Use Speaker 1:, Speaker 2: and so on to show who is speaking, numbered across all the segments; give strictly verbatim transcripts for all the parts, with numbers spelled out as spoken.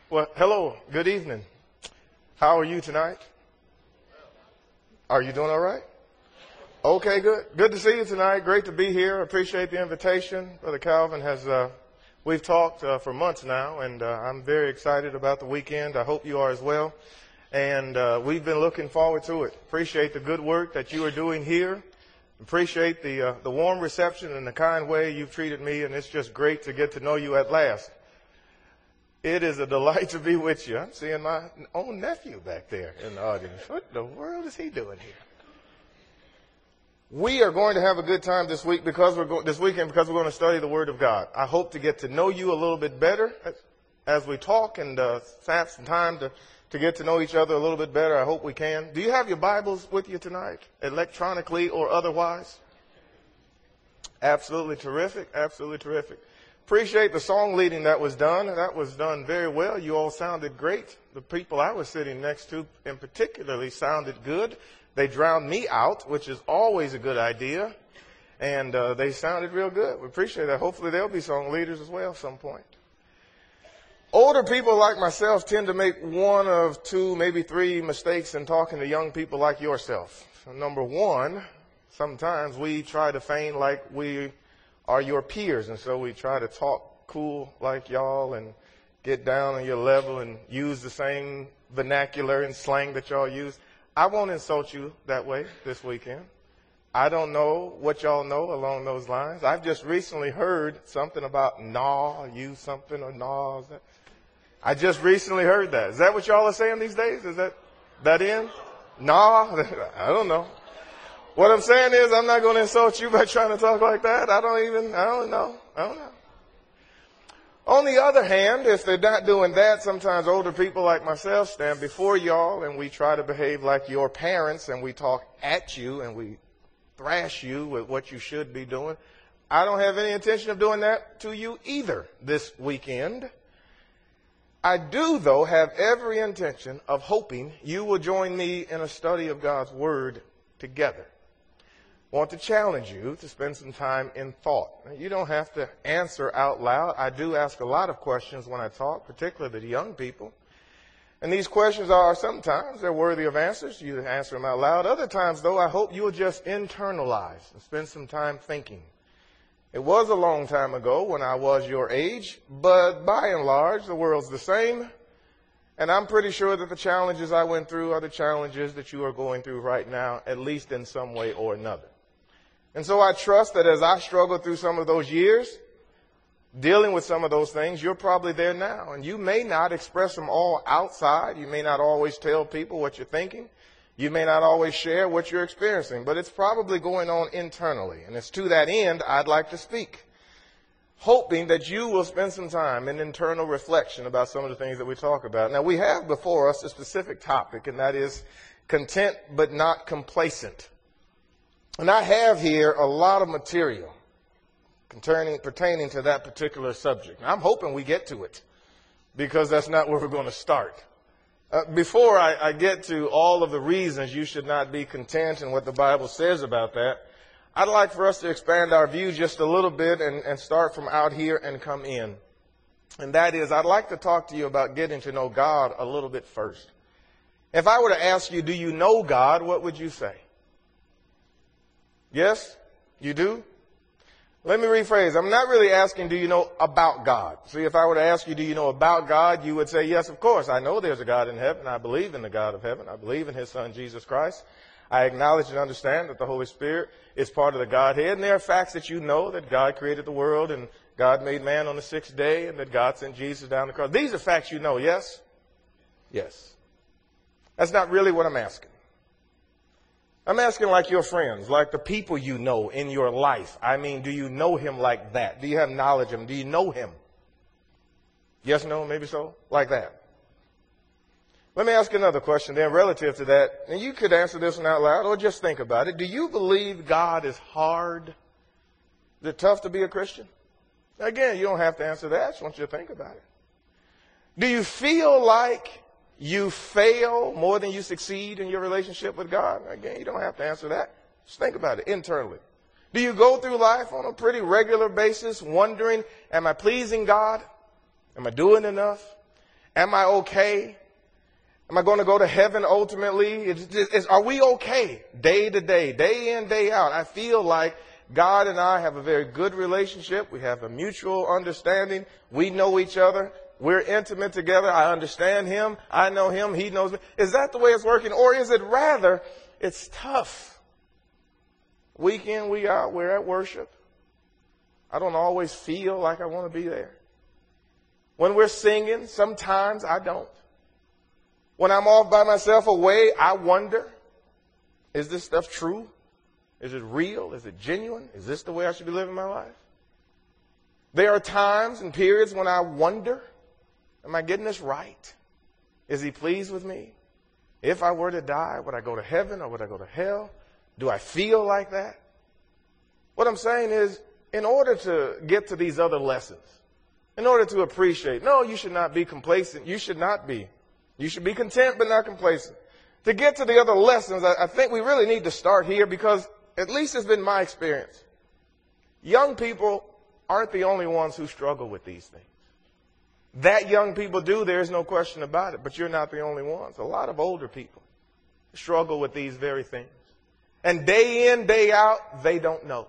Speaker 1: Well, hello. Good evening. How are you tonight? Are you doing all right? Okay, good. Good to see you tonight. Great to be here. Appreciate the invitation. Brother Calvin has, uh, we've talked uh, for months now, and uh, I'm very excited about the weekend. I hope you are as well. And uh, we've been looking forward to it. Appreciate the good work that you are doing here. Appreciate the uh, the warm reception and the kind way you've treated me, and it's just great to get to know you at last. It is a delight to be with you. I'm seeing my own nephew back there in the audience. What in the world is he doing here? We are going to have a good time this week because we're go- this weekend because we're going to study the Word of God. I hope to get to know you a little bit better as, as we talk and uh, have some time to, to get to know each other a little bit better. I hope we can. Do you have your Bibles with you tonight, electronically or otherwise? Absolutely terrific. Absolutely terrific. Appreciate the song leading that was done. That was done very well. You all sounded great. The people I was sitting next to in particularly sounded good. They drowned me out, which is always a good idea. And uh, they sounded real good. We appreciate that. Hopefully there'll be song leaders as well at some point. Older people like myself tend to make one of two, maybe three mistakes in talking to young people like yourself. So number one, sometimes we try to feign like we are your peers, and so we try to talk cool like y'all and get down on your level and use the same vernacular and slang that y'all use. I won't insult you that way this weekend. I don't know what y'all know along those lines. I've just recently heard something about nah, use something or nah. I just recently heard that. Is that what y'all are saying these days? Is that that in? Nah? I don't know. What I'm saying is I'm not going to insult you by trying to talk like that. I don't even, I don't know. I don't know. On the other hand, if they're not doing that, sometimes older people like myself stand before y'all and we try to behave like your parents and we talk at you and we thrash you with what you should be doing. I don't have any intention of doing that to you either this weekend. I do, though, have every intention of hoping you will join me in a study of God's Word together. I want to challenge you to spend some time in thought. You don't have to answer out loud. I do ask a lot of questions when I talk, particularly to young people. And these questions are sometimes they're worthy of answers. You answer them out loud. Other times, though, I hope you'll just internalize and spend some time thinking. It was a long time ago when I was your age, but by and large, the world's the same. And I'm pretty sure that the challenges I went through are the challenges that you are going through right now, at least in some way or another. And so I trust that as I struggled through some of those years, dealing with some of those things, you're probably there now. And you may not express them all outside. You may not always tell people what you're thinking. You may not always share what you're experiencing. But it's probably going on internally. And it's to that end I'd like to speak, hoping that you will spend some time in internal reflection about some of the things that we talk about. Now, we have before us a specific topic, and that is content but not complacent. And I have here a lot of material concerning, pertaining to that particular subject. I'm hoping we get to it because that's not where we're going to start. Uh, before I, I get to all of the reasons you should not be content and what the Bible says about that, I'd like for us to expand our view just a little bit and, and start from out here and come in. And that is, I'd like to talk to you about getting to know God a little bit first. If I were to ask you, do you know God, what would you say? Yes, you do? Let me rephrase. I'm not really asking, do you know about God? See, if I were to ask you, do you know about God, you would say, yes, of course. I know there's a God in heaven. I believe in the God of heaven. I believe in His Son, Jesus Christ. I acknowledge and understand that the Holy Spirit is part of the Godhead. And there are facts that you know, that God created the world and God made man on the sixth day and that God sent Jesus down the cross. These are facts you know, yes? Yes. That's not really what I'm asking. I'm asking like your friends, like the people you know in your life. I mean, do you know Him like that? Do you have knowledge of Him? Do you know Him? Yes, no, maybe so? Like that. Let me ask another question then relative to that. And you could answer this one out loud or just think about it. Do you believe God is hard? Is it tough to be a Christian? Again, you don't have to answer that. I just want you to think about it. Do you feel like you fail more than you succeed in your relationship with God? Again, you don't have to answer that. Just think about it internally. Do you go through life on a pretty regular basis wondering, am I pleasing God? Am I doing enough? Am I okay? Am I going to go to heaven ultimately? It's, it's, are we okay day to day, day in, day out? I feel like God and I have a very good relationship. We have a mutual understanding. We know each other. We're intimate together. I understand him. I know him. He knows me. Is that the way it's working? Or is it rather, it's tough? Week in, week out, we're at worship. I don't always feel like I want to be there. When we're singing, sometimes I don't. When I'm off by myself away, I wonder, is this stuff true? Is it real? Is it genuine? Is this the way I should be living my life? There are times and periods when I wonder, am I getting this right? Is he pleased with me? If I were to die, would I go to heaven or would I go to hell? Do I feel like that? What I'm saying is, in order to get to these other lessons, in order to appreciate, no, you should not be complacent. You should not be. You should be content but not complacent. To get to the other lessons, I, I think we really need to start here because at least it's been my experience. Young people aren't the only ones who struggle with these things. That young people do, there's no question about it, but you're not the only ones. A lot of older people struggle with these very things. And day in, day out, they don't know.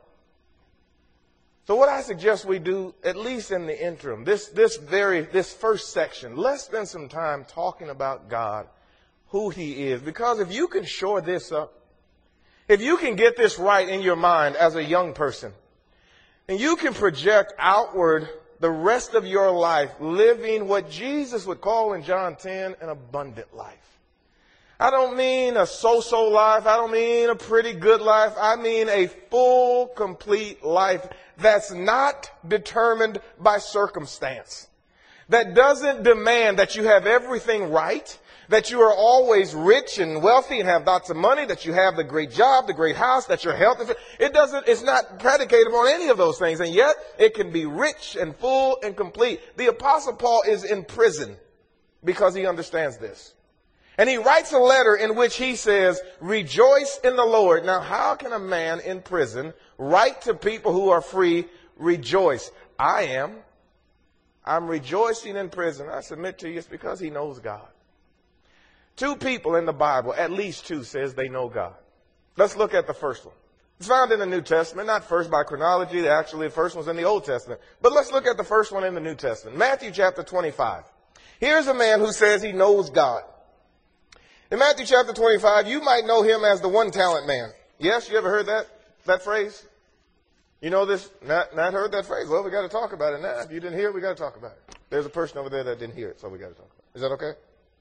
Speaker 1: So what I suggest we do, at least in the interim, this, this very, this first section, let's spend some time talking about God, who he is. Because if you can shore this up, if you can get this right in your mind as a young person, and you can project outward the rest of your life living what Jesus would call in John ten an abundant life. I don't mean a so-so life. I don't mean a pretty good life. I mean a full, complete life that's not determined by circumstance. That doesn't demand that you have everything right, that you are always rich and wealthy and have lots of money, that you have the great job, the great house, that you're healthy. It doesn't, it's not predicated on any of those things. And yet it can be rich and full and complete. The Apostle Paul is in prison because he understands this. And he writes a letter in which he says, rejoice in the Lord. Now, how can a man in prison write to people who are free, rejoice? I am. I'm rejoicing in prison. I submit to you, it's because he knows God. Two people in the Bible, at least two, says they know God. Let's look at the first one. It's found in the New Testament, not first by chronology. Actually, the first one's in the Old Testament. But let's look at the first one in the New Testament. Matthew chapter twenty-five. Here's a man who says he knows God. In Matthew chapter twenty-five, you might know him as the one-talent man. Yes, you ever heard that, that phrase? You know this, not, not heard that phrase? Well, we got to talk about it now. If you didn't hear it, we got to talk about it. There's a person over there that didn't hear it, so we got to talk about it. Is that okay?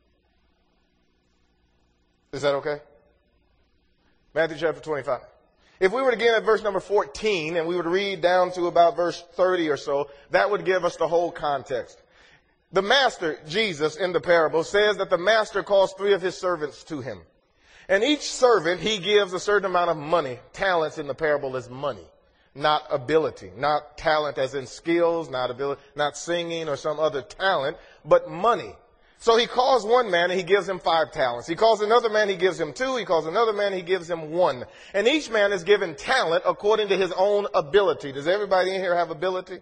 Speaker 1: Is that okay? Matthew chapter twenty-five. If we were to begin at verse number fourteen and we were to read down to about verse thirty or so, that would give us the whole context. The master, Jesus, in the parable, says that the master calls three of his servants to him. And each servant, he gives a certain amount of money. Talents in the parable is money, not ability. Not talent as in skills, not ability, not singing or some other talent, but money. So he calls one man and he gives him five talents. He calls another man, he gives him two. He calls another man, he gives him one. And each man is given talent according to his own ability. Does everybody in here have ability?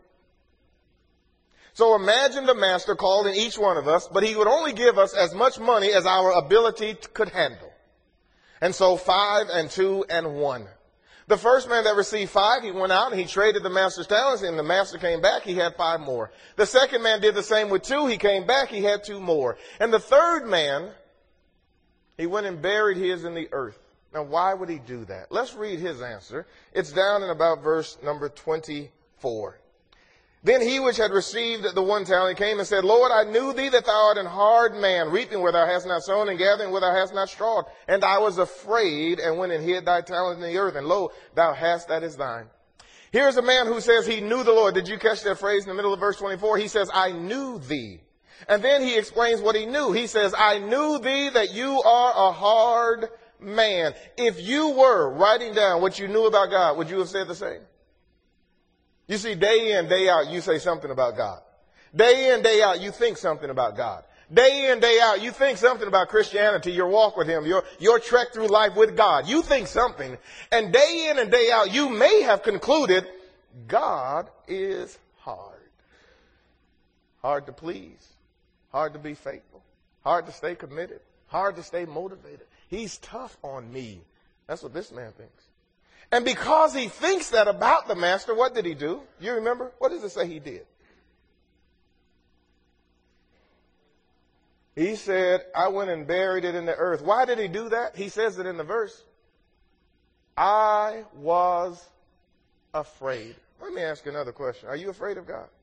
Speaker 1: So imagine the master calling each one of us, but he would only give us as much money as our ability could handle. And so five and two and one. The first man that received five, he went out and he traded the master's talents, and the master came back, he had five more. The second man did the same with two, he came back, he had two more. And the third man, he went and buried his in the earth. Now why would he do that? Let's read his answer. It's down in about verse number twenty-four. Then he which had received the one talent came and said, Lord, I knew thee that thou art an hard man, reaping where thou hast not sown and gathering where thou hast not strawed. And I was afraid and went and hid thy talent in the earth. And lo, thou hast that is thine. Here's a man who says he knew the Lord. Did you catch that phrase in the middle of verse twenty-four? He says, I knew thee. And then he explains what he knew. He says, I knew thee that you are a hard man. If you were writing down what you knew about God, would you have said the same? You see, day in, day out, you say something about God. Day in, day out, you think something about God. Day in, day out, you think something about Christianity, your walk with him, your, your trek through life with God. You think something. And day in and day out, you may have concluded, God is hard. Hard to please. hard to be faithful, hard to stay committed, hard to stay motivated. He's tough on me. That's what this man thinks. And because he thinks that about the master, what did he do? You remember? What does it say he did? He said, I went and buried it in the earth. Why did he do that? He says it in the verse. I was afraid. Let me ask you another question. Are you afraid of God?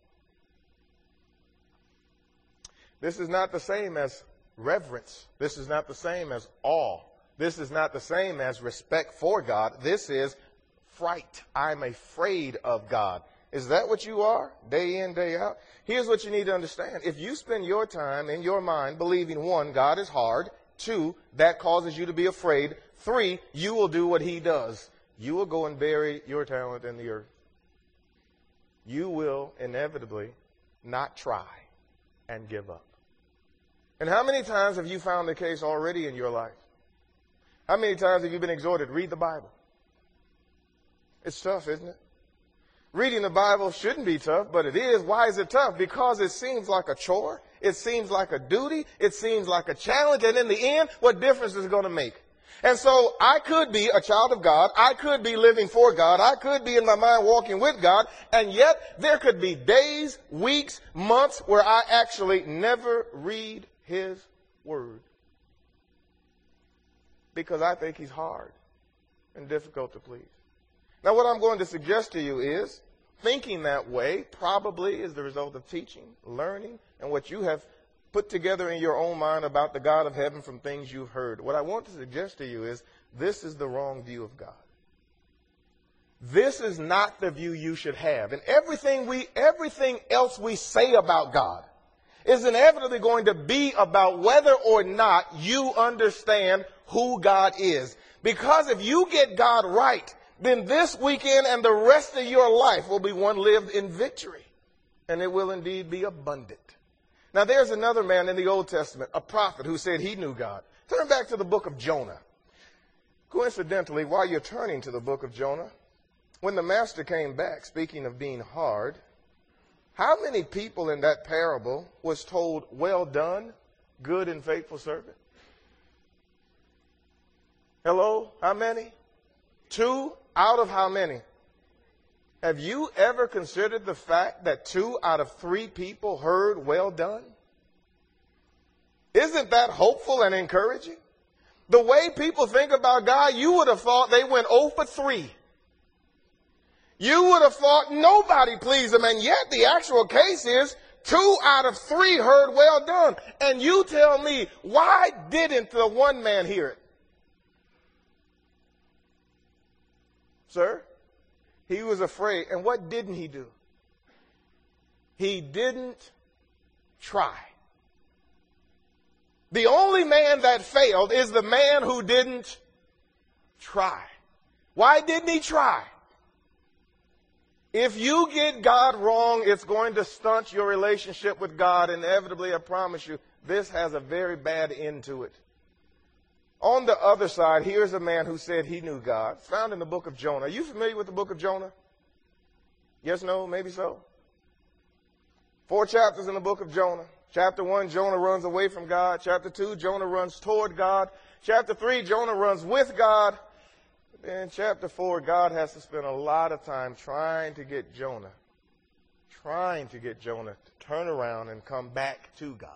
Speaker 1: This is not the same as reverence. This is not the same as awe. This is not the same as respect for God. This is fright. I'm afraid of God. Is that what you are, day in, day out? Here's what you need to understand. If you spend your time in your mind believing, one, God is hard, two, that causes you to be afraid, three, you will do what he does. You will go and bury your talent in the earth. You will inevitably not try and give up. And how many times have you found the case already in your life? How many times have you been exhorted, read the Bible? It's tough, isn't it? Reading the Bible shouldn't be tough, but it is. Why is it tough? Because it seems like a chore. It seems like a duty. It seems like a challenge. And in the end, what difference is it going to make? And so I could be a child of God. I could be living for God. I could be in my mind walking with God. And yet there could be days, weeks, months where I actually never read his word. Because I think he's hard and difficult to please. Now, what I'm going to suggest to you is thinking that way probably is the result of teaching, learning, and what you have put together in your own mind about the God of heaven from things you've heard. What I want to suggest to you is this is the wrong view of God. This is not the view you should have. And everything we, everything else we say about God is inevitably going to be about whether or not you understand who God is. Because if you get God right, then this weekend and the rest of your life will be one lived in victory. And it will indeed be abundant. Now, there's another man in the Old Testament, a prophet, who said he knew God. Turn back to the book of Jonah. Coincidentally, while you're turning to the book of Jonah, when the master came back, speaking of being hard, how many people in that parable was told, well done, good and faithful servant? Hello? How many? Two out of how many? Have you ever considered the fact that two out of three people heard well done? Isn't that hopeful and encouraging? The way people think about God, you would have thought they went oh for three. You would have thought nobody pleased them, and yet the actual case is two out of three heard well done. And you tell me, why didn't the one man hear it? Sir? He was afraid. And what didn't he do? He didn't try. The only man that failed is the man who didn't try. Why didn't he try? If you get God wrong, it's going to stunt your relationship with God. Inevitably, I promise you, this has a very bad end to it. On the other side, here's a man who said he knew God, found in the book of Jonah. Are you familiar with the book of Jonah? Yes, no, maybe so. Four chapters in the book of Jonah. Chapter one, Jonah runs away from God. Chapter two, Jonah runs toward God. Chapter three, Jonah runs with God. Then chapter four, God has to spend a lot of time trying to get Jonah, trying to get Jonah to turn around and come back to God.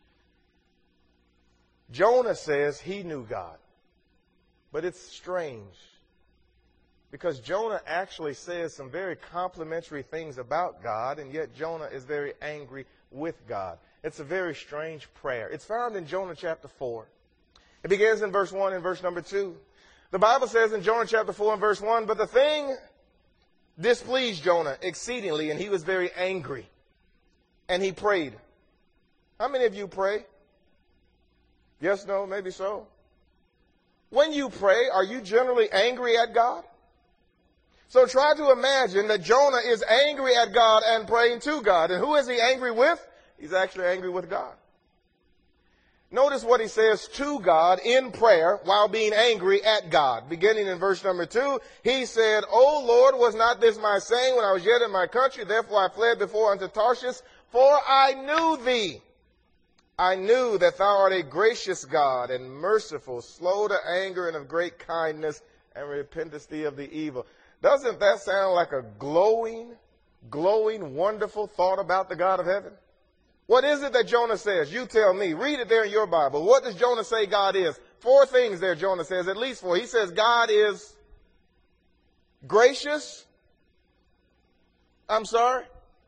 Speaker 1: Jonah says he knew God, but it's strange because Jonah actually says some very complimentary things about God, and yet Jonah is very angry with God. It's a very strange prayer. It's found in Jonah chapter four. It begins in verse one and verse number two. The Bible says in Jonah chapter four and verse one, but the thing displeased Jonah exceedingly, and he was very angry, and he prayed. How many of you pray? Yes, no, maybe so. When you pray, are you generally angry at God? So try to imagine that Jonah is angry at God and praying to God. And who is he angry with? He's actually angry with God. Notice what he says to God in prayer while being angry at God. Beginning in verse number two, he said, O Lord, was not this my saying when I was yet in my country? Therefore I fled before unto Tarshish, for I knew thee. I knew that thou art a gracious God and merciful, slow to anger and of great kindness, and repentest thee of the evil. Doesn't that sound like a glowing, glowing, wonderful thought about the God of heaven? What is it that Jonah says? You tell me. Read it there in your Bible. What does Jonah say God is? Four things there Jonah says, at least four. He says God is gracious. I'm sorry.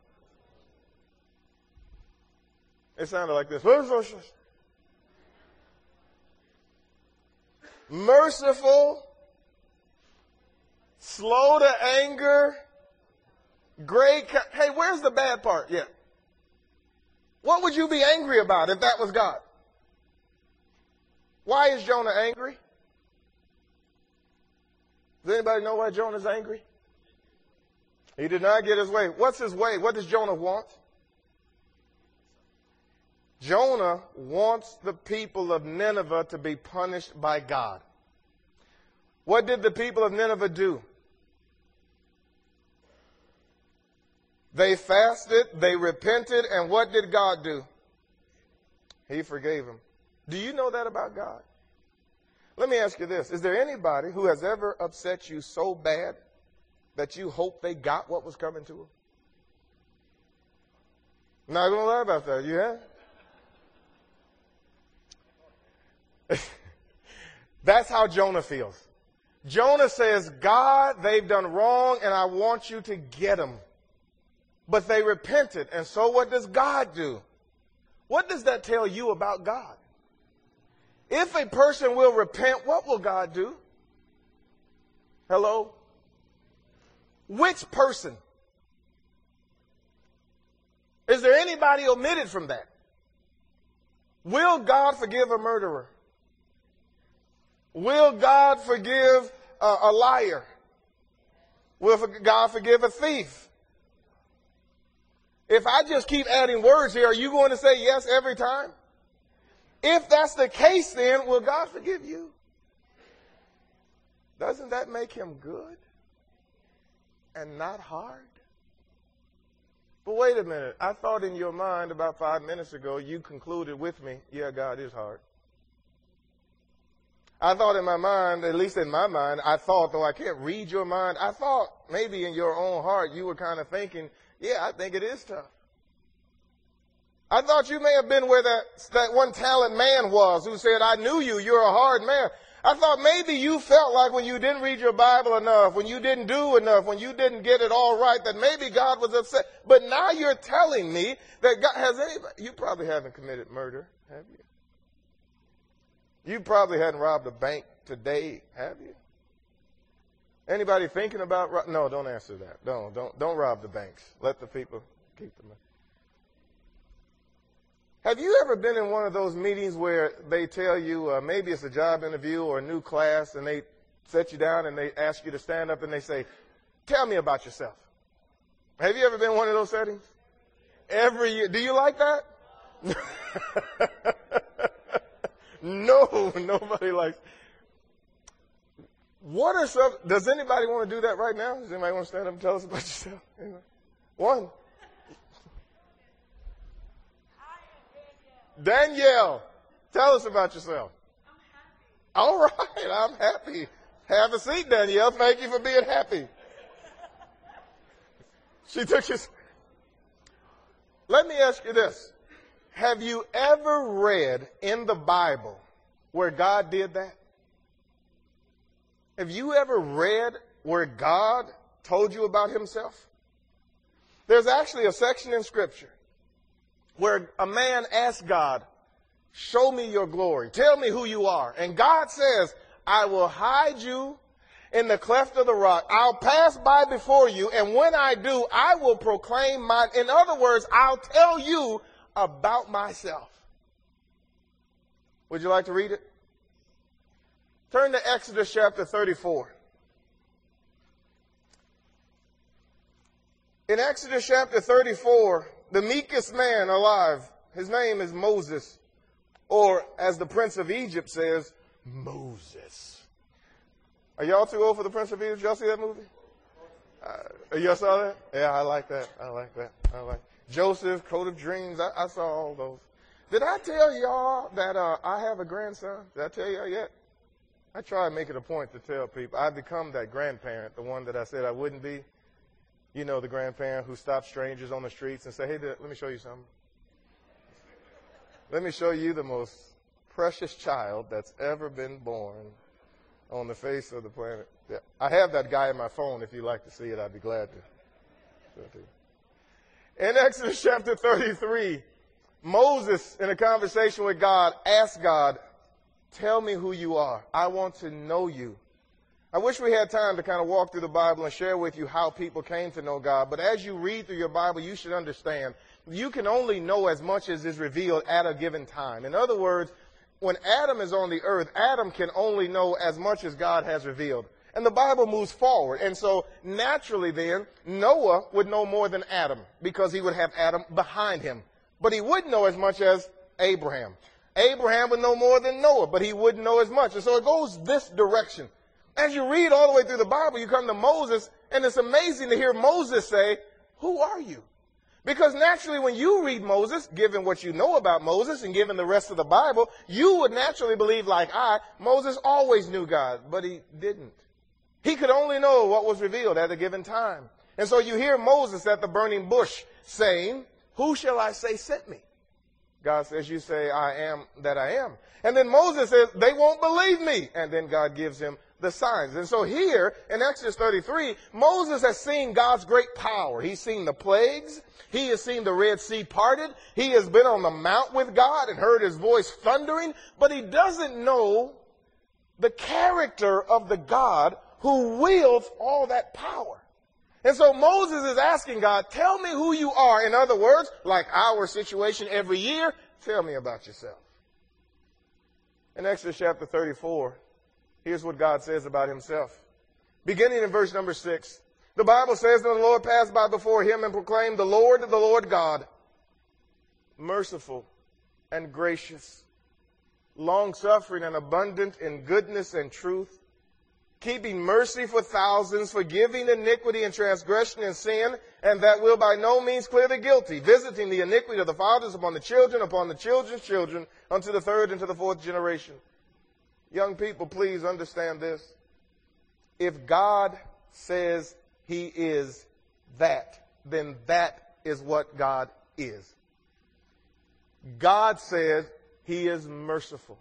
Speaker 1: It sounded like this. Merciful, slow to anger, great. Hey, where's the bad part? Yeah. What would you be angry about if that was God? Why is Jonah angry? Does anybody know why Jonah's angry? He did not get his way. What's his way? What does Jonah want? Jonah wants the people of Nineveh to be punished by God. What did the people of Nineveh do? They fasted, they repented, and what did God do? He forgave them. Do you know that about God? Let me ask you this. Is there anybody who has ever upset you so bad that you hope they got what was coming to them? Not going to lie about that. You have? That's how Jonah feels. Jonah says, God, they've done wrong and I want you to get them. But they repented. And so what does God do? What does that tell you about God? If a person will repent, what will God do? Hello? Which person? Is there anybody omitted from that? Will God forgive a murderer? Will God forgive a, a liar? Will God forgive a thief? If I just keep adding words here, are you going to say yes every time? If that's the case, then will God forgive you? Doesn't that make him good and not hard? But wait a minute. I thought in your mind about five minutes ago, you concluded with me, yeah, God is hard. I thought in my mind, at least in my mind, I thought, though I can't read your mind, I thought maybe in your own heart you were kind of thinking, yeah, I think it is tough. I thought you may have been where that, that one talent man was who said, I knew you, you're a hard man. I thought maybe you felt like when you didn't read your Bible enough, when you didn't do enough, when you didn't get it all right, that maybe God was upset. But now you're telling me that God has anybody, you probably haven't committed murder, have you? You probably hadn't robbed a bank today, have you? Anybody thinking about, no, don't answer that. Don't, don't, don't rob the banks. Let the people keep the money. Have you ever been in one of those meetings where they tell you, uh, maybe it's a job interview or a new class, and they set you down and they ask you to stand up and they say, tell me about yourself. Have you ever been in one of those settings? Every year. Do you like that? No, nobody likes. What are some, does anybody want to do that right now? Does anybody want to stand up and tell us about yourself? Anyway. One. Danielle, tell us about yourself. I'm happy. All right, I'm happy. Have a seat, Danielle. Thank you for being happy. She took his. Let me ask you this. Have you ever read in the Bible where God did that? Have you ever read where God told you about himself? There's actually a section in Scripture where a man asked God, show me your glory. Tell me who you are. And God says, I will hide you in the cleft of the rock. I'll pass by before you. And when I do, I will proclaim my, in other words, I'll tell you about myself. Would you like to read it? Turn to Exodus chapter thirty-four. In Exodus chapter thirty-four, the meekest man alive, his name is Moses, or as the Prince of Egypt says, Moses. Are y'all too old for the Prince of Egypt? Y'all see that movie? Uh, y'all saw that? Yeah, I like that. I like that. I like Joseph, Coat of Dreams. I, I saw all those. Did I tell y'all that uh, I have a grandson? Did I tell y'all yet? I try to make it a point to tell people. I've become that grandparent, the one that I said I wouldn't be. You know, the grandparent who stops strangers on the streets and say, hey, let me show you something. Let me show you the most precious child that's ever been born on the face of the planet. Yeah. I have that guy in my phone. If you'd like to see it, I'd be glad to show it to you. In Exodus chapter thirty-three, Moses, in a conversation with God, asked God, tell me who you are. I want to know you. I wish we had time to kind of walk through the Bible and share with you how people came to know God. But as you read through your Bible, you should understand you can only know as much as is revealed at a given time. In other words, when Adam is on the earth, Adam can only know as much as God has revealed. And the Bible moves forward. And so naturally then, Noah would know more than Adam because he would have Adam behind him. But he wouldn't know as much as Abraham. Abraham would know more than Noah, but he wouldn't know as much. And so it goes this direction. As you read all the way through the Bible, you come to Moses, and it's amazing to hear Moses say, who are you? Because naturally when you read Moses, given what you know about Moses and given the rest of the Bible, you would naturally believe like I, Moses always knew God, but he didn't. He could only know what was revealed at a given time. And so you hear Moses at the burning bush saying, who shall I say sent me? God says, you say, I am that I am. And then Moses says, they won't believe me. And then God gives him the signs. And so here in Exodus thirty-three, Moses has seen God's great power. He's seen the plagues. He has seen the Red Sea parted. He has been on the mount with God and heard his voice thundering. But he doesn't know the character of the God who wields all that power. And so Moses is asking God, tell me who you are. In other words, like our situation every year, tell me about yourself. In Exodus chapter thirty-four, here's what God says about himself. Beginning in verse number six, the Bible says that the Lord passed by before him and proclaimed, the Lord, the Lord God, merciful and gracious, long-suffering and abundant in goodness and truth, keeping mercy for thousands, forgiving iniquity and transgression and sin, and that will by no means clear the guilty, visiting the iniquity of the fathers upon the children, upon the children's children, unto the third and to the fourth generation. Young people, please understand this. If God says he is that, then that is what God is. God says he is merciful.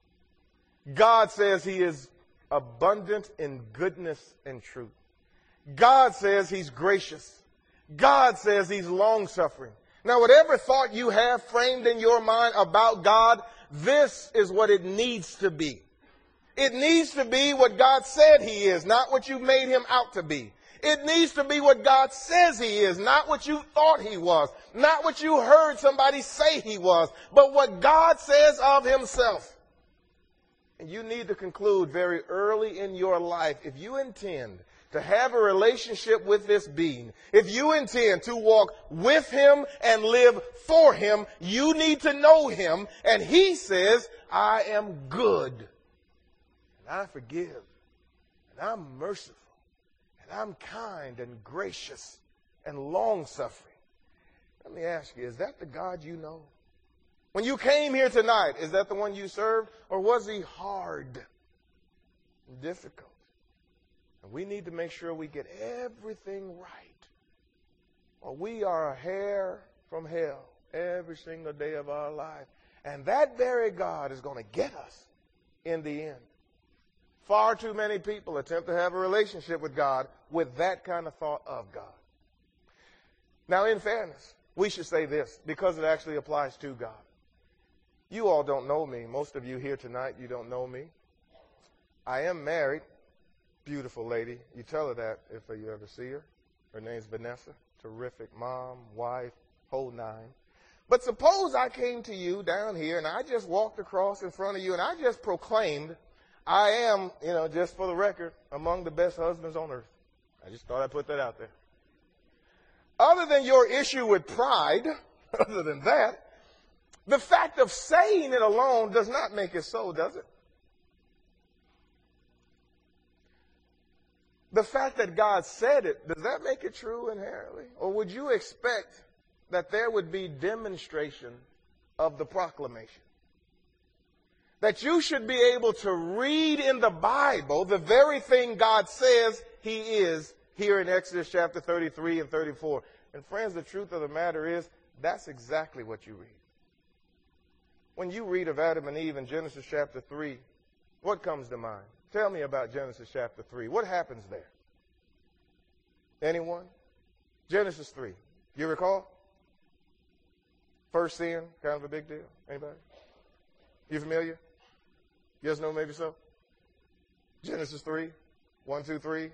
Speaker 1: God says he is abundant in goodness and truth. God says he's gracious. God says he's long-suffering. Now, whatever thought you have framed in your mind about God, this is what it needs to be. It needs to be what God said he is, not what you made him out to be. It needs to be what God says he is, not what you thought he was, not what you heard somebody say he was, but what God says of himself. And you need to conclude very early in your life, if you intend to have a relationship with this being, if you intend to walk with him and live for him, you need to know him. And he says, I am good, and I forgive, and I'm merciful, and I'm kind and gracious and long-suffering. Let me ask you, is that the God you know? When you came here tonight, is that the one you served? Or was he hard and difficult? And we need to make sure we get everything right. Or we are a hair from hell every single day of our life. And that very God is going to get us in the end. Far too many people attempt to have a relationship with God with that kind of thought of God. Now, in fairness, we should say this because it actually applies to God. You all don't know me. Most of you here tonight, you don't know me. I am married. Beautiful lady. You tell her that if you ever see her. Her name's Vanessa. Terrific mom, wife, whole nine. But suppose I came to you down here and I just walked across in front of you and I just proclaimed, I am, you know, just for the record, among the best husbands on earth. I just thought I'd put that out there. Other than your issue with pride, other than that, the fact of saying it alone does not make it so, does it? The fact that God said it, does that make it true inherently? Or would you expect that there would be demonstration of the proclamation. That you should be able to read in the Bible the very thing God says he is here in Exodus chapter thirty-three and thirty-four. And friends, the truth of the matter is, that's exactly what you read. When you read of Adam and Eve in Genesis chapter three, what comes to mind? Tell me about Genesis chapter three. What happens there? Anyone? Genesis three. You recall? First sin, kind of a big deal. Anybody? You familiar? Yes, no, maybe so? Genesis three. One, two, three.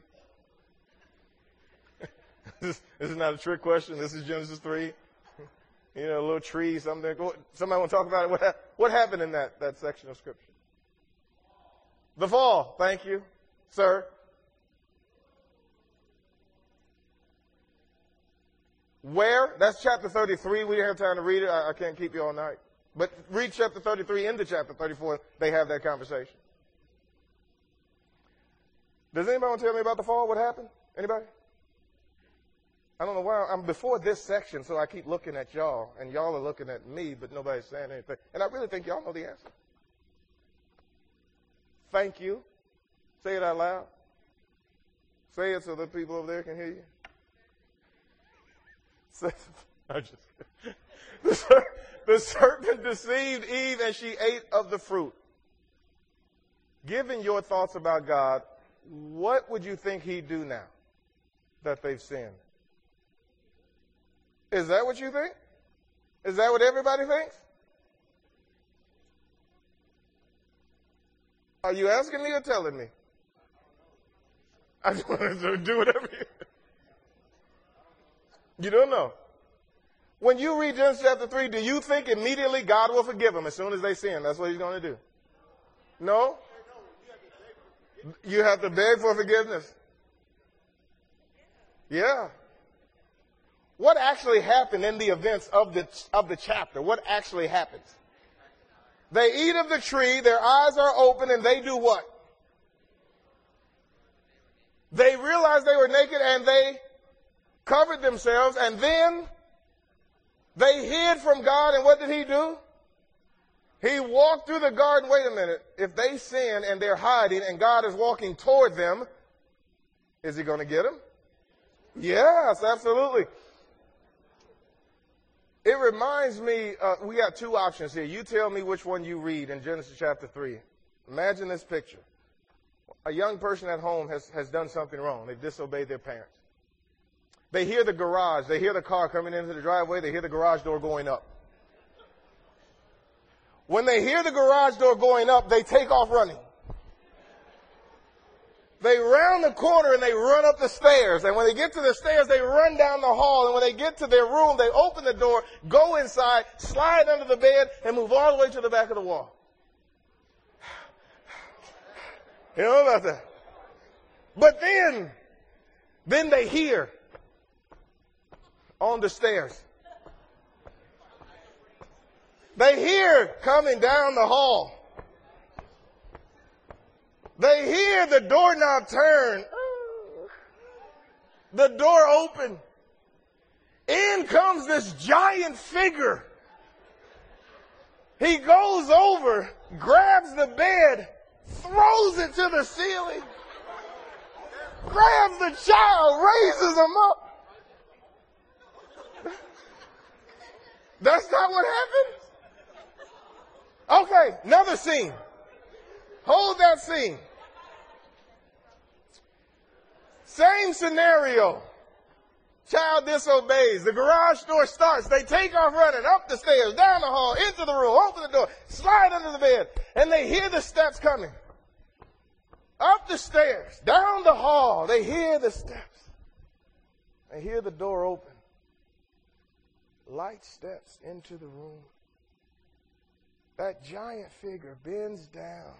Speaker 1: this, this is not a trick question. This is Genesis three. You know, a little tree, something. Somebody want to talk about it? What, what happened in that, that section of Scripture? The fall. Thank you, sir. Where? That's chapter thirty-three. We didn't have time to read it. I, I can't keep you all night. But read chapter thirty-three into chapter thirty-four. They have that conversation. Does anybody want to tell me about the fall? What happened? Anybody? I don't know why. I'm before this section, so I keep looking at y'all, and y'all are looking at me, but nobody's saying anything. And I really think y'all know the answer. Thank you. Say it out loud. Say it so the people over there can hear you. Say, I'm just kidding. The, ser- the serpent deceived Eve, and she ate of the fruit. Given your thoughts about God, what would you think he'd do now that they've sinned? Is that what you think? Is that what everybody thinks? Are you asking me or telling me? I just want to do whatever you... You don't know. When you read Genesis chapter three, do you think immediately God will forgive them as soon as they sin? That's what he's going to do. No? You have to beg for forgiveness. Yeah. What actually happened in the events of the, of the chapter? What actually happens? They eat of the tree, their eyes are open, and they do what? They realized they were naked and they covered themselves, and then they hid from God, and what did he do? He walked through the garden. Wait a minute. If they sin and they're hiding and God is walking toward them, is he going to get them? Yes, absolutely. It reminds me, uh, we got two options here. You tell me which one you read in Genesis chapter three. Imagine this picture. A young person at home has, has done something wrong. They've disobeyed their parents. They hear the garage. They hear the car coming into the driveway. They hear the garage door going up. When they hear the garage door going up, they take off running. They round the corner and they run up the stairs. And when they get to the stairs, they run down the hall. And when they get to their room, they open the door, go inside, slide under the bed, and move all the way to the back of the wall. You know about that? But then, then they hear on the stairs. They hear coming down the hall. They hear the doorknob turn. The door open. In comes this giant figure. He goes over, grabs the bed, throws it to the ceiling, grabs the child, raises him up. That's not what happened? Okay, another scene. Hold that scene. Same scenario. Child disobeys. The garage door starts. They take off running up the stairs, down the hall, into the room, open the door, slide under the bed, and they hear the steps coming. Up the stairs, down the hall, they hear the steps. They hear the door open. Light steps into the room. That giant figure bends down,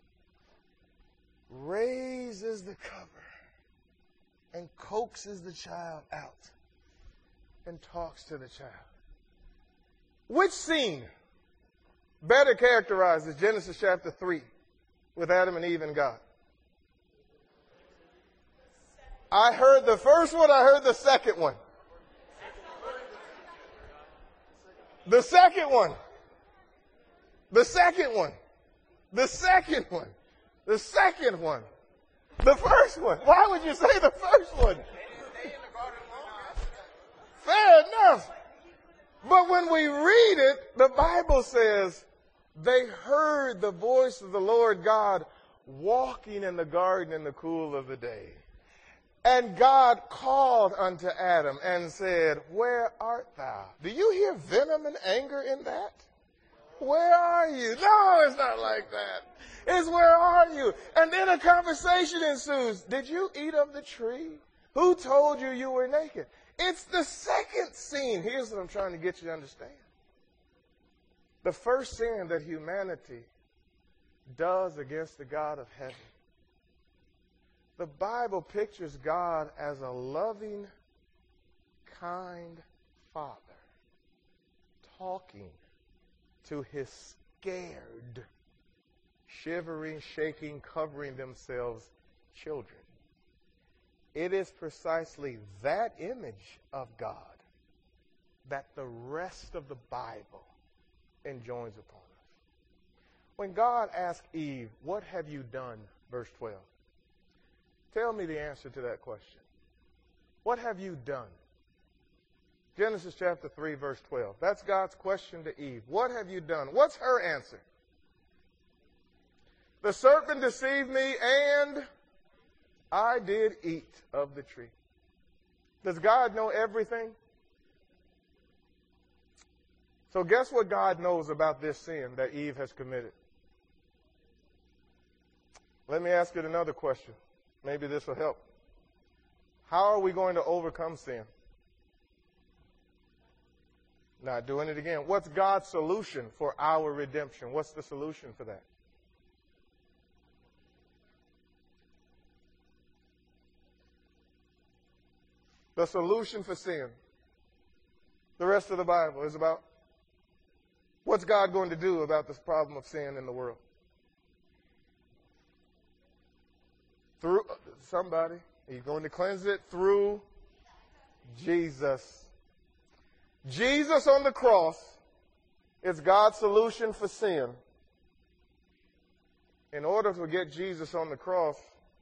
Speaker 1: raises the cover, and coaxes the child out and talks to the child. Which scene better characterizes Genesis chapter three with Adam and Eve and God? I heard the first one, I heard the second one. The second one. The second one. The second one. The second one. The first one. Why would you say the first one? Fair enough. But when we read it, the Bible says they heard the voice of the Lord God walking in the garden in the cool of the day. And God called unto Adam and said, where art thou? Do you hear venom and anger in that? Where are you? No, it's not like that. It's where are you? And then a conversation ensues. Did you eat of the tree? Who told you you were naked? It's the second sin. Here's what I'm trying to get you to understand. The first sin that humanity does against the God of heaven. The Bible pictures God as a loving, kind Father talking to his scared, shivering, shaking, covering themselves children. It is precisely that image of God that the rest of the Bible enjoins upon us. When God asked Eve, what have you done? Verse twelve. Tell me the answer to that question. What have you done? Genesis chapter three, verse twelve. That's God's question to Eve. What have you done? What's her answer? The serpent deceived me and I did eat of the tree. Does God know everything? So guess what God knows about this sin that Eve has committed? Let me ask it another question. Maybe this will help. How are we going to overcome sin? Not doing it again. What's God's solution for our redemption? What's the solution for that? The solution for sin. The rest of the Bible is about what's God going to do about this problem of sin in the world. Through somebody. He's going to cleanse it through Jesus. Jesus on the cross is God's solution for sin. In order to get Jesus on the cross,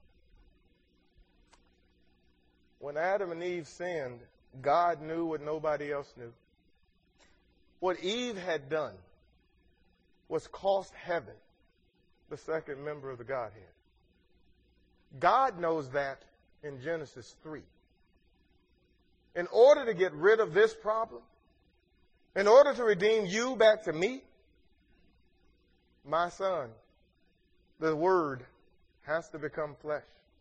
Speaker 1: when Adam and Eve sinned, God knew what nobody else knew. What Eve had done was cost heaven the second member of the Godhead. God knows that in Genesis three. In order to get rid of this problem, in order to redeem you back to me, my son, the Word has to become flesh.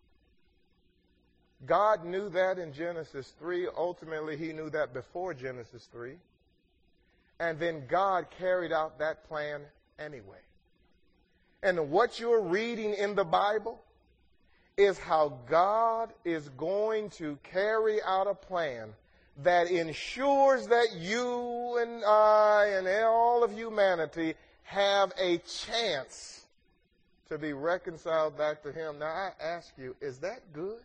Speaker 1: God knew that in Genesis three. Ultimately, he knew that before Genesis three. And then God carried out that plan anyway. And what you're reading in the Bible is how God is going to carry out a plan that ensures that you and I and all of humanity have a chance to be reconciled back to him. Now, I ask you, is that good?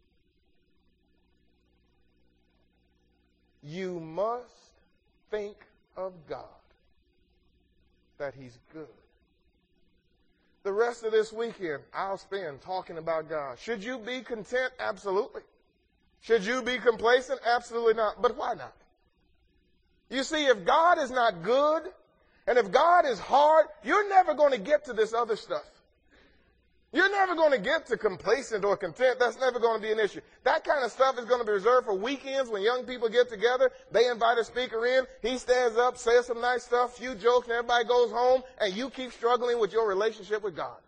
Speaker 1: You must think of God, that he's good. The rest of this weekend, I'll spend talking about God. Should you be content? Absolutely. Should you be complacent? Absolutely not. But why not? You see, if God is not good, and if God is hard, you're never going to get to this other stuff. You're never going to get to complacent or content. That's never going to be an issue. That kind of stuff is going to be reserved for weekends when young people get together. They invite a speaker in. He stands up, says some nice stuff, few jokes, and everybody goes home, and you keep struggling with your relationship with God.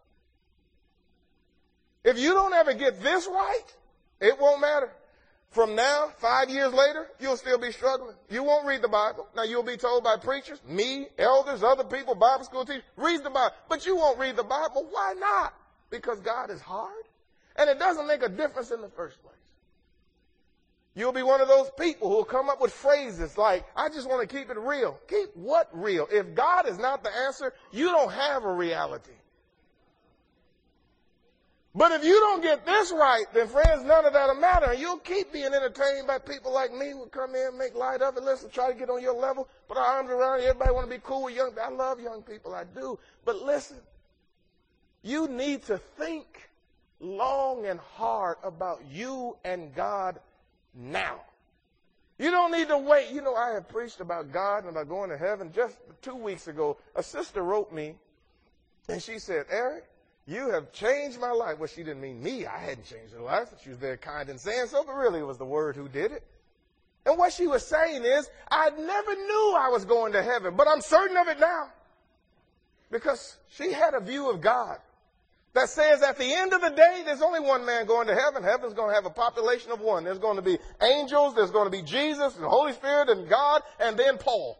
Speaker 1: If you don't ever get this right, it won't matter. From now, five years later, you'll still be struggling. You won't read the Bible. Now, you'll be told by preachers, me, elders, other people, Bible school teachers, read the Bible. But you won't read the Bible. Why not? Because God is hard, and it doesn't make a difference in the first place. You'll be one of those people who will come up with phrases like, I just want to keep it real. Keep what real? If God is not the answer, you don't have a reality. But if you don't get this right, then friends, none of that'll matter. And you'll keep being entertained by people like me who come in, make light of it, listen, try to get on your level, put our arms around you. Everybody want to be cool with young people. I love young people, I do. But listen, you need to think long and hard about you and God now. You don't need to wait. You know, I have preached about God and about going to heaven. Just two weeks ago, a sister wrote me, and she said, Eric, you have changed my life. Well, she didn't mean me. I hadn't changed her life. She was very kind in saying so, but really it was the Word who did it. And what she was saying is, I never knew I was going to heaven, but I'm certain of it now. Because she had a view of God that says at the end of the day, there's only one man going to heaven. Heaven's going to have a population of one. There's going to be angels, there's going to be Jesus, and the Holy Spirit, and God, and then Paul.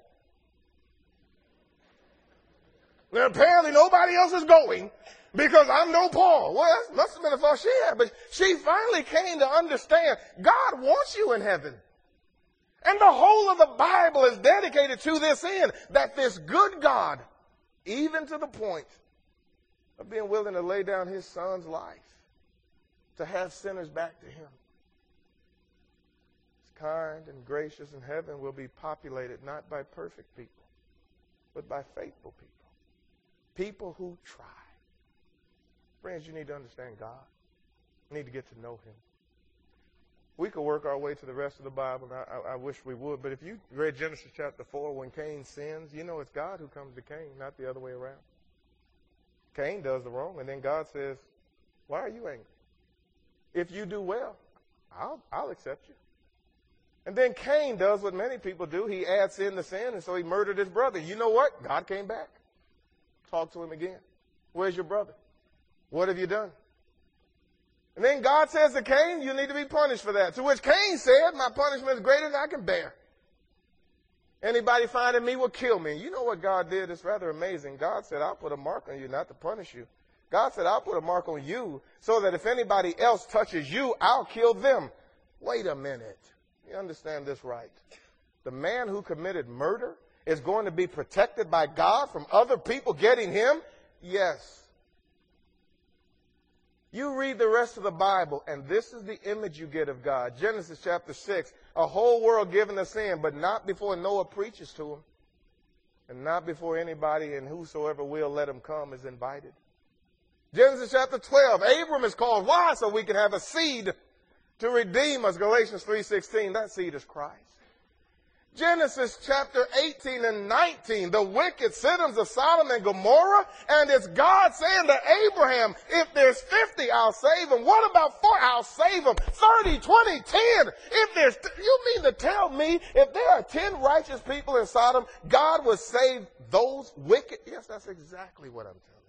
Speaker 1: Now, apparently nobody else is going, because I'm no Paul. Well, that must have been a thought she had. But she finally came to understand God wants you in heaven. And the whole of the Bible is dedicated to this end, that this good God, even to the point of being willing to lay down his son's life to have sinners back to him. It's kind and gracious, and heaven will be populated not by perfect people, but by faithful people. People who try. Friends, you need to understand God. You need to get to know him. We could work our way to the rest of the Bible, and I, I, I wish we would. But if you read Genesis chapter four, when Cain sins, you know it's God who comes to Cain, not the other way around. Cain does the wrong, and then God says, why are you angry? If you do well, I'll, I'll accept you. And then Cain does what many people do. He adds sin to sin, and so he murdered his brother. You know what? God came back. Talked to him again. Where's your brother? What have you done? And then God says to Cain, you need to be punished for that. To which Cain said, my punishment is greater than I can bear. Anybody finding me will kill me. You know what God did? It's rather amazing. God said, I'll put a mark on you, not to punish you. God said, I'll put a mark on you so that if anybody else touches you, I'll kill them. Wait a minute. You understand this right. The man who committed murder is going to be protected by God from other people getting him? Yes. You read the rest of the Bible, and this is the image you get of God. Genesis chapter six, a whole world given to sin, but not before Noah preaches to him, and not before anybody, and whosoever will let him come is invited. Genesis chapter twelve, Abram is called. Why? So we can have a seed to redeem us. Galatians three sixteen, that seed is Christ. Genesis chapter eighteen and nineteen, the wicked citizens of Sodom and Gomorrah, and it's God saying to Abraham, if there's fifty, I'll save them. What about four? I'll save them. thirty, twenty, ten. If there's, you mean to tell me if there are ten righteous people in Sodom, God would save those wicked? Yes, that's exactly what I'm telling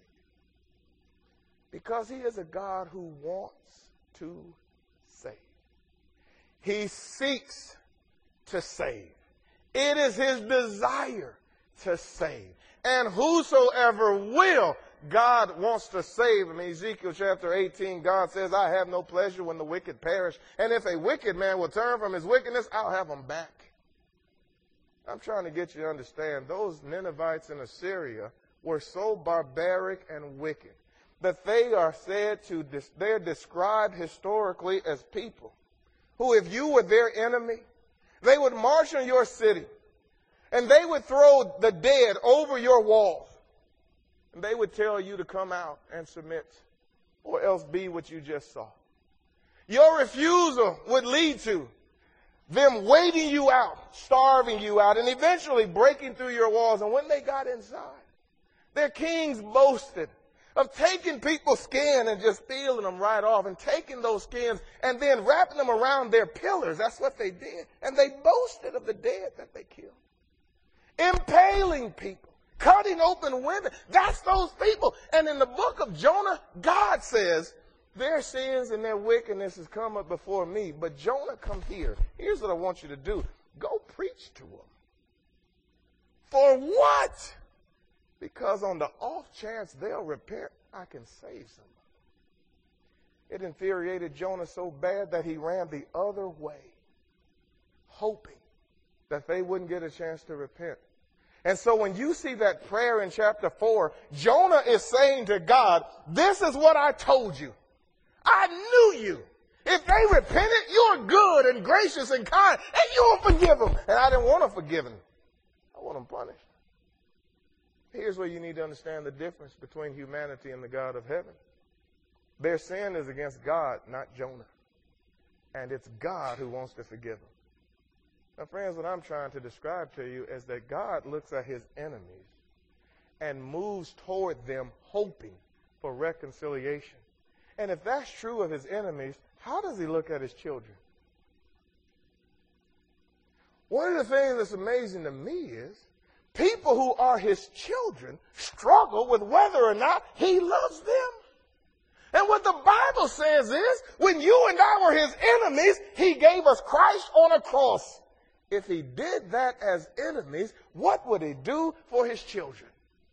Speaker 1: you. Because he is a God who wants to save. He seeks to save. It is his desire to save. And whosoever will, God wants to save. In Ezekiel chapter eighteen, God says, I have no pleasure when the wicked perish. And if a wicked man will turn from his wickedness, I'll have him back. I'm trying to get you to understand, those Ninevites in Assyria were so barbaric and wicked that they are said to, they're described historically as people who, if you were their enemy, they would march on your city, and they would throw the dead over your walls, and they would tell you to come out and submit, or else be what you just saw. Your refusal would lead to them waiting you out, starving you out, and eventually breaking through your walls. And when they got inside, their kings boasted of taking people's skin and just peeling them right off, and taking those skins and then wrapping them around their pillars. That's what they did. And they boasted of the dead that they killed. Impaling people, cutting open women. That's those people. And in the book of Jonah, God says, their sins and their wickedness has come up before me. But Jonah, come here. Here's what I want you to do. Go preach to them. For what? Because on the off chance they'll repent, I can save somebody. It infuriated Jonah so bad that he ran the other way, hoping that they wouldn't get a chance to repent. And so when you see that prayer in chapter four, Jonah is saying to God, this is what I told you. I knew you. If they repented, you're good and gracious and kind, and you'll forgive them. And I didn't want to forgive them. I want them punished. Here's where you need to understand the difference between humanity and the God of heaven. Their sin is against God, not Jonah. And it's God who wants to forgive them. Now, friends, what I'm trying to describe to you is that God looks at his enemies and moves toward them hoping for reconciliation. And if that's true of his enemies, how does he look at his children? One of the things that's amazing to me is people who are his children struggle with whether or not he loves them. And what the Bible says is, when you and I were his enemies, he gave us Christ on a cross. If he did that as enemies, what would he do for his children?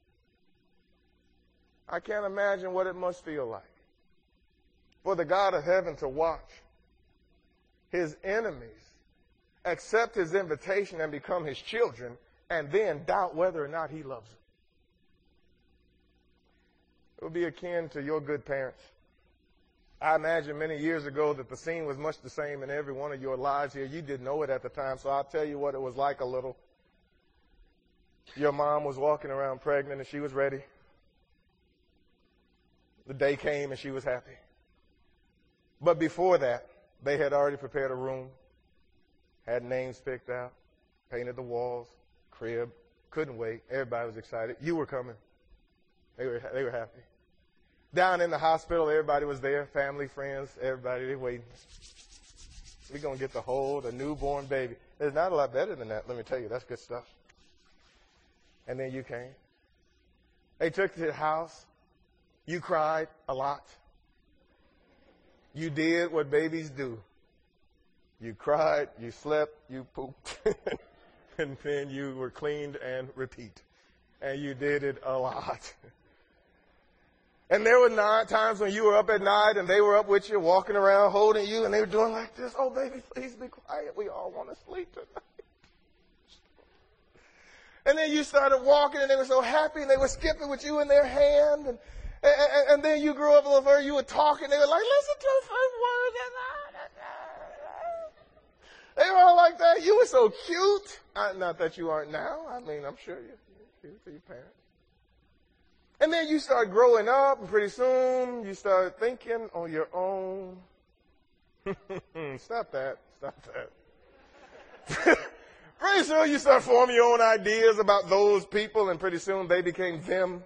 Speaker 1: I can't imagine what it must feel like for the God of heaven to watch his enemies accept his invitation and become his children, and then doubt whether or not he loves them. It would be akin to your good parents. I imagine many years ago that the scene was much the same in every one of your lives here. You didn't know it at the time, so I'll tell you what it was like a little. Your mom was walking around pregnant and she was ready. The day came and she was happy. But before that, they had already prepared a room, had names picked out, painted the walls, crib, couldn't wait. Everybody was excited. You were coming. They were, they were happy. Down in the hospital, everybody was there, family, friends, everybody, they waiting. We're going to get to hold a newborn baby. There's not a lot better than that, let me tell you. That's good stuff. And then you came. They took you to the house. You cried a lot. You did what babies do. You cried, you slept, you pooped, and then you were cleaned and repeat. And you did it a lot. And there were nine times when you were up at night and they were up with you, walking around, holding you, and they were doing like this. Oh, baby, please be quiet. We all want to sleep tonight. And then you started walking, and they were so happy, and they were skipping with you in their hand. And, and, and then you grew up a little further, you were talking. They were like, listen to the first word. They were all like that. You were so cute. Uh, not that you aren't now. I mean, I'm sure you're cute to your parents. And then you start growing up, and pretty soon you start thinking on your own. Stop that. Stop that. Pretty soon you start forming your own ideas about those people, and pretty soon they became them.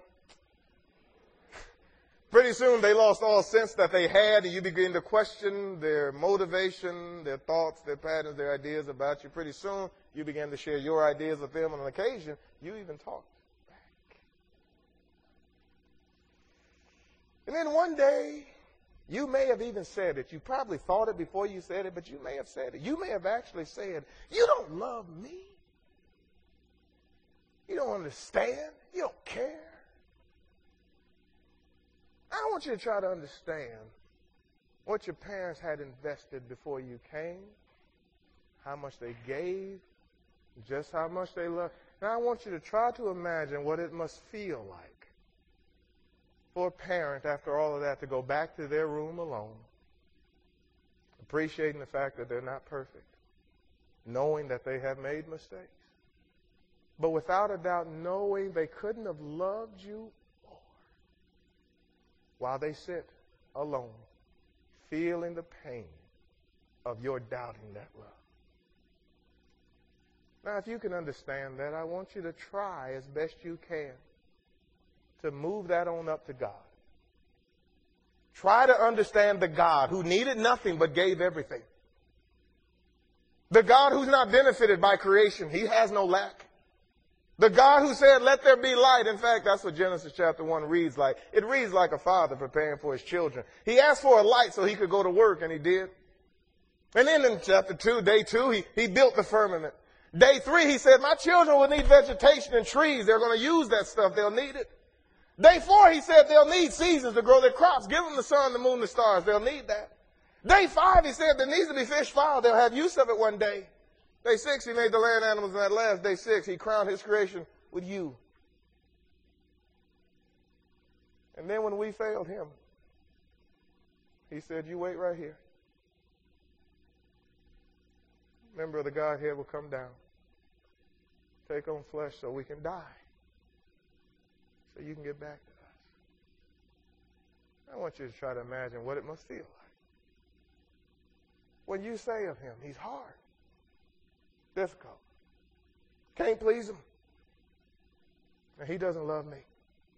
Speaker 1: Pretty soon they lost all sense that they had, and you begin to question their motivation, their thoughts, their patterns, their ideas about you. Pretty soon you begin to share your ideas with them, and on occasion you even talk. And then one day, you may have even said it. You probably thought it before you said it, but you may have said it. You may have actually said, you don't love me. You don't understand. You don't care. I want you to try to understand what your parents had invested before you came, how much they gave, just how much they loved. And I want you to try to imagine what it must feel like for a parent, after all of that, to go back to their room alone, appreciating the fact that they're not perfect, knowing that they have made mistakes, but without a doubt knowing they couldn't have loved you more, while they sit alone, feeling the pain of your doubting that love. Now, if you can understand that, I want you to try as best you can to move that on up to God. Try to understand the God who needed nothing but gave everything. The God who's not benefited by creation. He has no lack. The God who said, let there be light. In fact, that's what Genesis chapter one reads like. It reads like a father preparing for his children. He asked for a light so he could go to work, and he did. And then in chapter two, day two, he, he built the firmament. Day three, he said, my children will need vegetation and trees. They're going to use that stuff. They'll need it. Day four, he said they'll need seasons to grow their crops. Give them the sun, the moon, the stars. They'll need that. Day five, he said there needs to be fish fowl. They'll have use of it one day. Day six, he made the land animals. And that last day six, he crowned his creation with you. And then when we failed him, He said, you wait right here. Member of the Godhead will come down, take on flesh so we can die, so you can get back to us. I want you to try to imagine what it must feel like when you say of him, he's hard, difficult, can't please him, and he doesn't love me.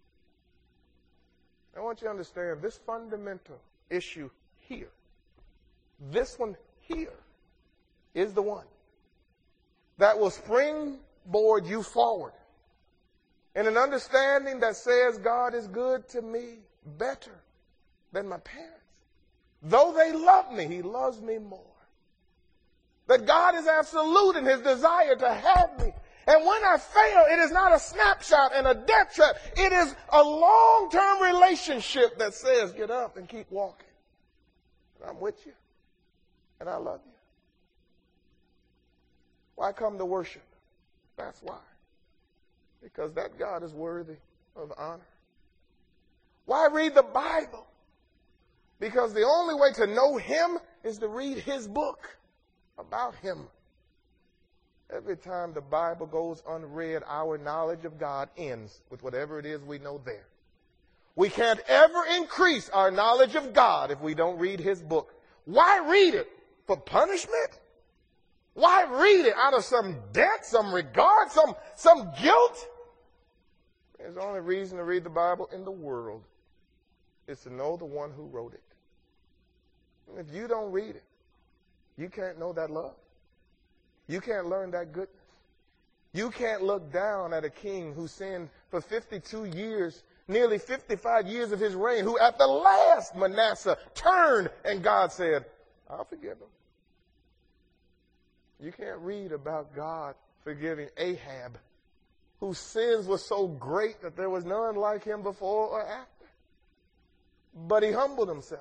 Speaker 1: I want you to understand this fundamental issue here, this one here, is the one that will springboard you forward in an understanding that says God is good to me better than my parents. Though they love me, he loves me more. That God is absolute in his desire to have me. And when I fail, it is not a snapshot and a death trap. It is a long-term relationship that says, get up and keep walking. And I'm with you. And I love you. Why come to worship? That's why. Because that God is worthy of honor. Why read the Bible? Because the only way to know him is to read his book about him. Every time the Bible goes unread, our knowledge of God ends with whatever it is we know there. We can't ever increase our knowledge of God if we don't read his book. Why read it? For punishment? Why read it out of some debt, some regard, some, some guilt? There's the only reason to read the Bible in the world is to know the one who wrote it. And if you don't read it, you can't know that love. You can't learn that goodness. You can't look down at a king who sinned for fifty-two years, nearly fifty-five years of his reign, who at the last Manasseh turned and God said, I'll forgive him. You can't read about God forgiving Ahab, whose sins were so great that there was none like him before or after. But he humbled himself.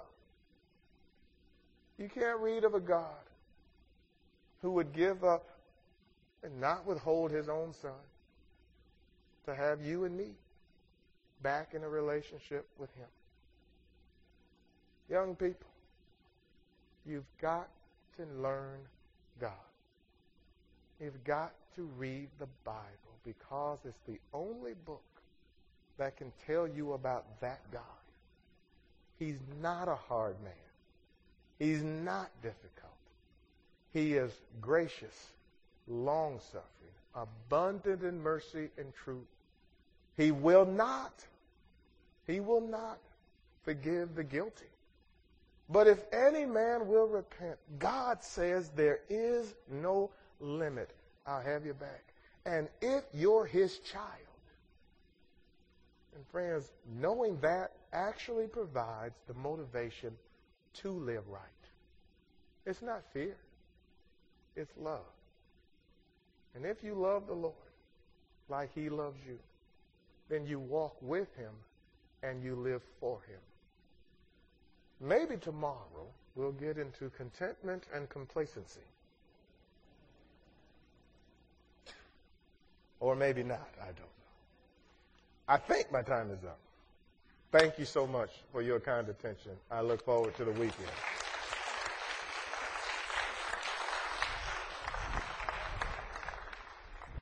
Speaker 1: You can't read of a God who would give up and not withhold his own son to have you and me back in a relationship with him. Young people, you've got to learn God. You've got to read the Bible because it's the only book that can tell you about that God. He's not a hard man. He's not difficult. He is gracious, long-suffering, abundant in mercy and truth. He will not, he will not forgive the guilty. But if any man will repent, God says there is no limit. I'll have you back. And if you're his child, and friends, knowing that actually provides the motivation to live right. It's not fear. It's love. And if you love the Lord like he loves you, then you walk with him and you live for him. Maybe tomorrow we'll get into contentment and complacency. Or maybe not, I don't know. I think my time is up. Thank you so much for your kind attention. I look forward to the weekend.